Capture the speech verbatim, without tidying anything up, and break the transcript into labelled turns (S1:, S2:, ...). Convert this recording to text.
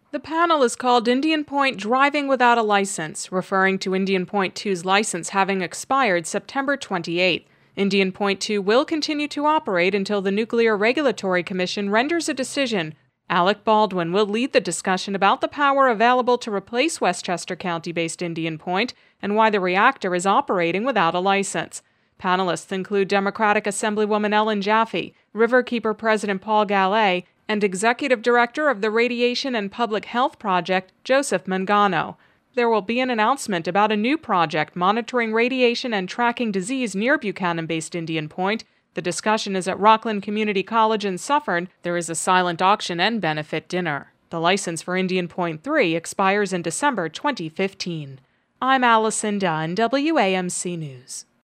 S1: The panel is called Indian Point Driving Without a License, referring to Indian Point two's license having expired September twenty-eighth. Indian Point two will continue to operate until the Nuclear Regulatory Commission renders a decision. Alec Baldwin will lead the discussion about the power available to replace Westchester County-based Indian Point and why the reactor is operating without a license. Panelists include Democratic Assemblywoman Ellen Jaffe, Riverkeeper President Paul Gallais, and Executive Director of the Radiation and Public Health Project, Joseph Mangano. There will be an announcement about a new project monitoring radiation and tracking disease near Buchanan-based Indian Point. The discussion is at Rockland Community College in Suffern. There is a silent auction and benefit dinner. The license for Indian Point three expires in December twenty fifteen. I'm Allison Dunn, W A M C News.